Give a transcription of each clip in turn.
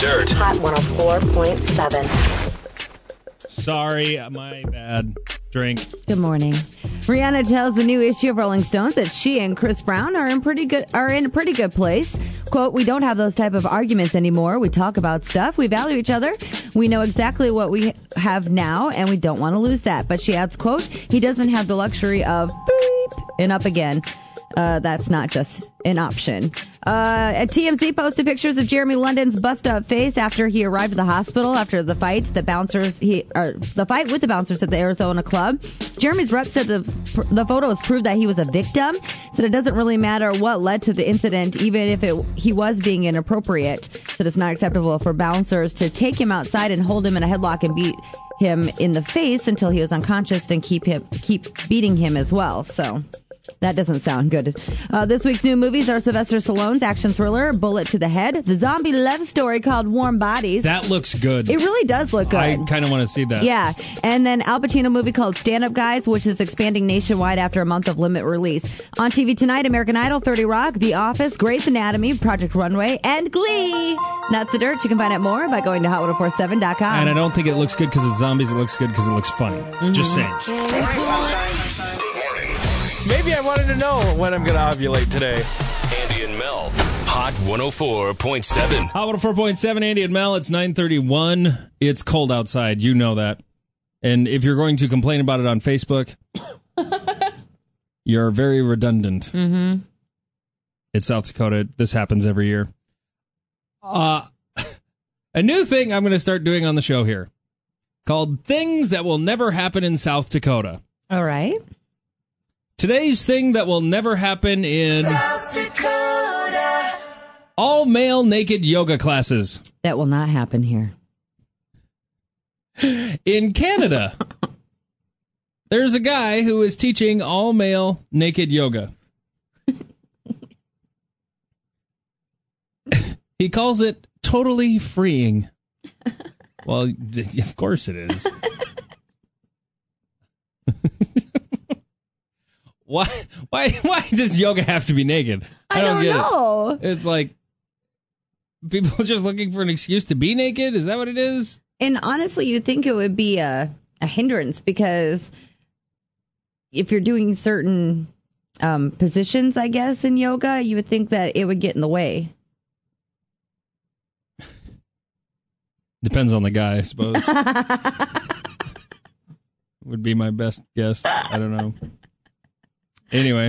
Dirt. Hot 104.7. Sorry, my bad. Drink. Good morning. Rihanna tells the new issue of Rolling Stones that she and Chris Brown are in a pretty good place. Quote, "We don't have those type of arguments anymore. We talk about stuff. We value each other. We know exactly what we have now, and we don't want to lose that." But she adds, quote, "He doesn't have the luxury of beep and up again." That's not just an option. TMZ posted pictures of Jeremy London's bust up face after he arrived at the hospital after the fight. The fight with the bouncers at the Arizona club. Jeremy's rep said the photos proved that he was a victim. Said it doesn't really matter what led to the incident, even if he was being inappropriate. Said it's not acceptable for bouncers to take him outside and hold him in a headlock and beat him in the face until he was unconscious and keep beating him as well. So. That doesn't sound good. This week's new movies are Sylvester Stallone's action thriller, Bullet to the Head, the zombie love story called Warm Bodies. That looks good. It really does look good. I kind of want to see that. Yeah. And then Al Pacino movie called Stand Up Guys, which is expanding nationwide after a month of limited release. On TV tonight, American Idol, 30 Rock, The Office, Grey's Anatomy, Project Runway, and Glee. That's the dirt. You can find out more by going to hot1047.com. And I don't think it looks good because it's zombies. It looks good because it looks funny. Just saying. Maybe I wanted to know when I'm going to ovulate today. Andy and Mel. Hot 104.7. Hot 104.7, Andy and Mel. It's 9:31. It's cold outside. You know that. And if you're going to complain about it on Facebook, you're very redundant. Mm-hmm. It's South Dakota. This happens every year. A new thing I'm going to start doing on the show here called Things That Will Never Happen in South Dakota. All right. Today's thing that will never happen in South Dakota. All-male naked yoga classes. That will not happen here. In Canada, there's a guy who is teaching all-male naked yoga. He calls it totally freeing. Well, of course it is. Why does yoga have to be naked? I don't get know. It. It's like people just looking for an excuse to be naked? Is that what it is? And honestly, you'd think it would be a hindrance because if you're doing certain positions, I guess, in yoga, you would think that it would get in the way. Depends on the guy, I suppose. Would be my best guess. I don't know. Anyway.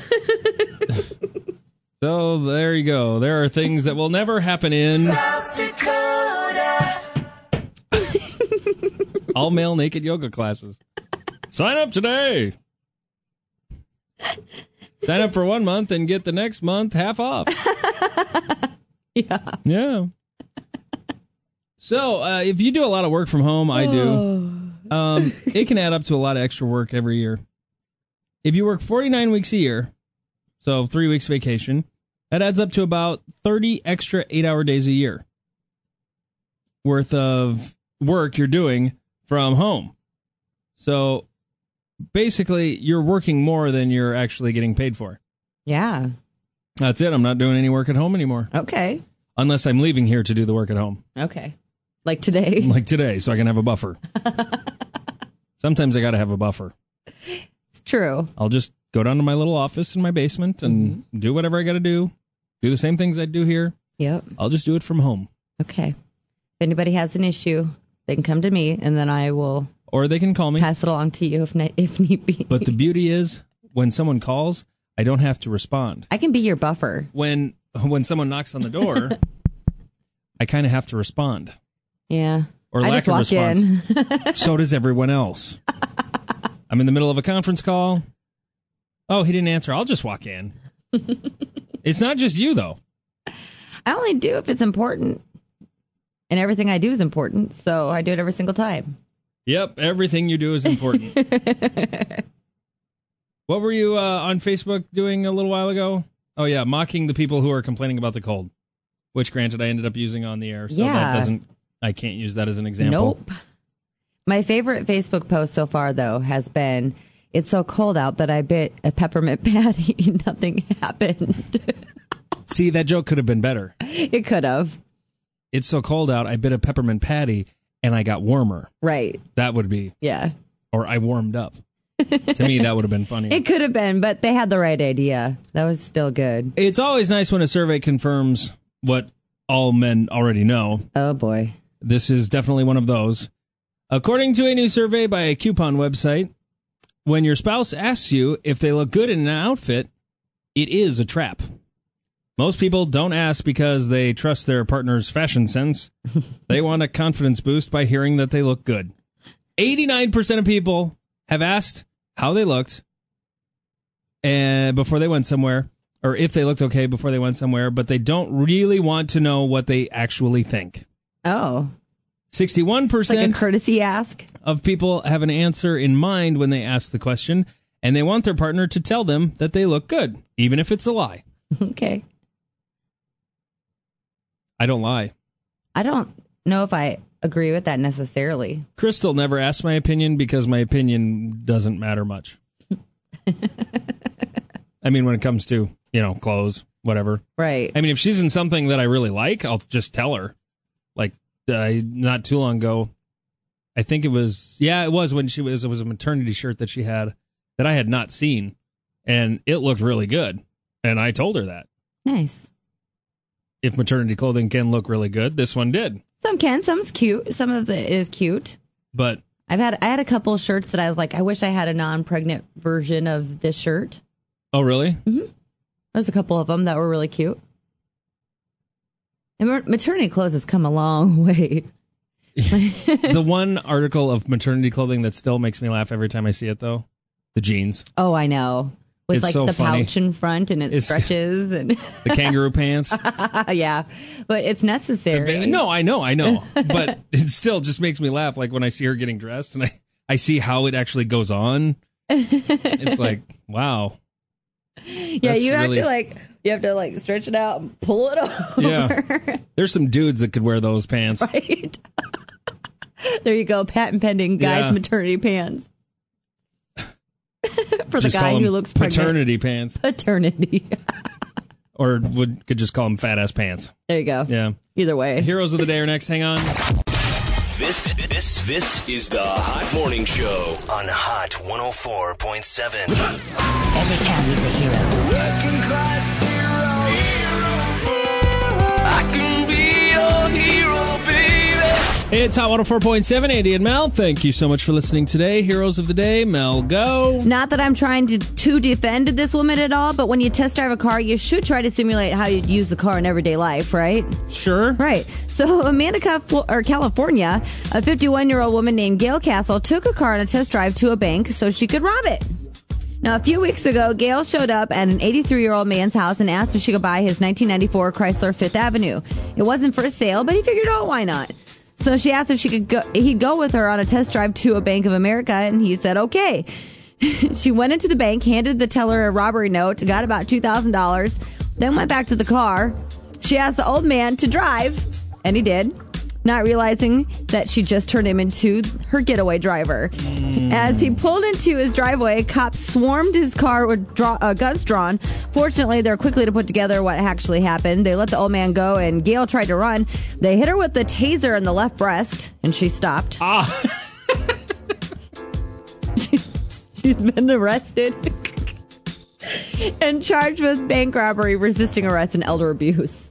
So there you go. There are things that will never happen in South Dakota. All male naked yoga classes. Sign up today. Sign up for 1 month and get the next month half off. Yeah. So if you do a lot of work from home, I do. It can add up to a lot of extra work every year. If you work 49 weeks a year, so 3 weeks vacation, that adds up to about 30 extra 8-hour days a year worth of work you're doing from home. So basically, you're working more than you're actually getting paid for. Yeah. That's it. I'm not doing any work at home anymore. Okay. Unless I'm leaving here to do the work at home. Okay. Like today. Like today, so I can have a buffer. Sometimes I got to have a buffer. It's true. I'll just go down to my little office in my basement and do whatever I got to do. Do the same things I do here. Yep. I'll just do it from home. Okay. If anybody has an issue, they can come to me, and then I will... Or they can call me. Pass it along to you if need be. But the beauty is, when someone calls, I don't have to respond. I can be your buffer. When someone knocks on the door, I kind of have to respond. Yeah. Or lack of response. So does everyone else. I'm in the middle of a conference call. Oh, he didn't answer. I'll just walk in. It's not just you, though. I only do if it's important. And everything I do is important, so I do it every single time. Yep, everything you do is important. What were you on Facebook doing a little while ago? Oh, yeah, mocking the people who are complaining about the cold. Which, granted, I ended up using on the air, so I can't use that as an example. Nope. My favorite Facebook post so far, though, has been, "It's so cold out that I bit a peppermint patty and nothing happened." See, that joke could have been better. It could have. it's so cold out, I bit a peppermint patty and I got warmer. Right. That would be. Yeah. Or I warmed up. To me, that would have been funny. It could have been, but they had the right idea. That was still good. It's always nice when a survey confirms what all men already know. Oh, boy. This is definitely one of those. According to a new survey by a coupon website, when your spouse asks you if they look good in an outfit, it is a trap. Most people don't ask because they trust their partner's fashion sense. They want a confidence boost by hearing that they look good. 89% of people have asked how they looked and before they went somewhere, or if they looked okay before they went somewhere, but they don't really want to know what they actually think. Oh. 61% Like a courtesy ask? of people have an answer in mind when they ask the question, and they want their partner to tell them that they look good, even if it's a lie. Okay. I don't lie. I don't know if I agree with that necessarily. Crystal never asked my opinion because my opinion doesn't matter much. I mean, when it comes to, clothes, whatever. Right. I mean, if she's in something that I really like, I'll just tell her. Like, not too long ago, I think it was when it was a maternity shirt that she had that I had not seen, and it looked really good. And I told her that. Nice. If maternity clothing can look really good, this one did. Some can, some's cute. Some of it is cute. But I had a couple of shirts that I was like, I wish I had a non-pregnant version of this shirt. Oh, really? Mm-hmm. There's a couple of them that were really cute. And maternity clothes has come a long way. The one article of maternity clothing that still makes me laugh every time I see it, though, the jeans. Oh, I know. With It's like so the funny. pouch in front and it stretches and The kangaroo pants. yeah, but it's necessary. No, I know. But it still just makes me laugh. Like when I see her getting dressed and I see how it actually goes on. It's like, wow. Yeah, That's you have really- to like stretch it out and pull it over. Yeah. There's some dudes that could wear those pants. Right. There you go, patent pending guys' Yeah. maternity pants. For Just the call guy them who looks pregnant. paternity pants. Paternity. Or could just call them fat ass pants. There you go. Yeah. Either way. Heroes of the day are next. Hang on. This is the Hot Morning Show on Hot 104.7. Every town needs a hero. Working class hero. I can be your hero, baby. It's Hot 104.7, Andy and Mel. Thank you so much for listening today. Heroes of the day, Mel, go. Not that I'm trying to defend this woman at all, but when you test drive a car, you should try to simulate how you'd use the car in everyday life, right? Sure. Right. So, Amanda, California, a 51-year-old woman named Gail Castle took a car on a test drive to a bank so she could rob it. Now, a few weeks ago, Gail showed up at an 83-year-old man's house and asked if she could buy his 1994 Chrysler Fifth Avenue. It wasn't for sale, but he figured, oh, why not? So she asked if he'd go with her on a test drive to a Bank of America, and he said, okay. She went into the bank, handed the teller a robbery note, got about $2,000, then went back to the car. She asked the old man to drive, and he did, not realizing that she just turned him into her getaway driver. As he pulled into his driveway, cops swarmed his car with guns drawn. Fortunately, they're quickly to put together what actually happened. They let the old man go, and Gail tried to run. They hit her with the taser in the left breast, and she stopped. She's been arrested and charged with bank robbery, resisting arrest, and elder abuse.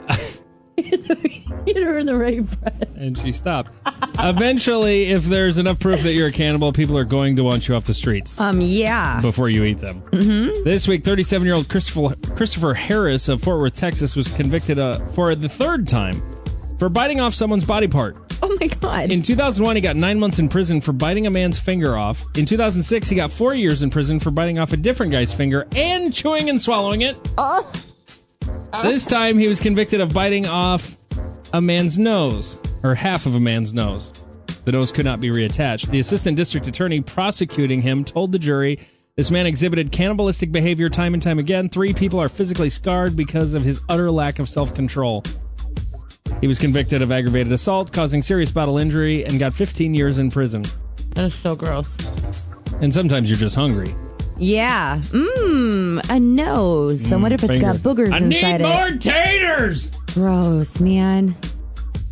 Hit her in the right breast. And she stopped. Eventually, if there's enough proof that you're a cannibal, people are going to want you off the streets Yeah. before you eat them. Mm-hmm. This week, 37-year-old Christopher Harris of Fort Worth, Texas, was convicted for the third time for biting off someone's body part. Oh, my God. In 2001, he got 9 months in prison for biting a man's finger off. In 2006, he got 4 years in prison for biting off a different guy's finger and chewing and swallowing it. This time, he was convicted of biting off a man's nose, or half of a man's nose. The nose could not be reattached. The assistant district attorney prosecuting him told the jury this man exhibited cannibalistic behavior time and time again. 3 people are physically scarred because of his utter lack of self-control. He was convicted of aggravated assault, causing serious bodily injury, and got 15 years in prison. That is so gross. And sometimes you're just hungry. Yeah. A nose. So what if it's got boogers I inside need it? more taters! Gross, man.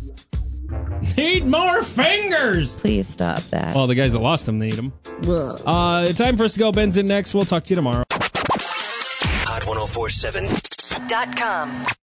Need more fingers. Please stop that. Well, the guys that lost them need them. Time for us to go. Ben's in next. We'll talk to you tomorrow. Hot 1047.com.